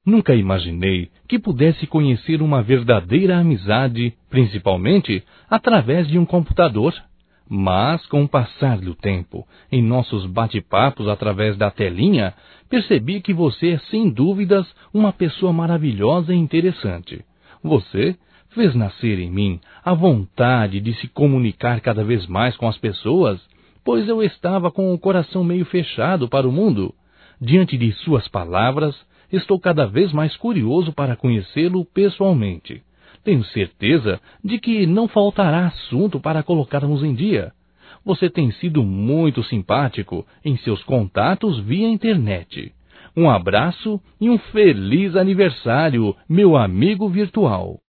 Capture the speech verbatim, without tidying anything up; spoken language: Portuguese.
Nunca imaginei que pudesse conhecer uma verdadeira amizade, principalmente através de um computador. Mas, com o passar do tempo, em nossos bate-papos através da telinha, percebi que você é, sem dúvidas, uma pessoa maravilhosa e interessante. Você fez nascer em mim a vontade de se comunicar cada vez mais com as pessoas, pois eu estava com o coração meio fechado para o mundo. Diante de suas palavras, estou cada vez mais curioso para conhecê-lo pessoalmente. Tenho certeza de que não faltará assunto para colocarmos em dia. Você tem sido muito simpático em seus contatos via internet. Um abraço e um feliz aniversário, meu amigo virtual.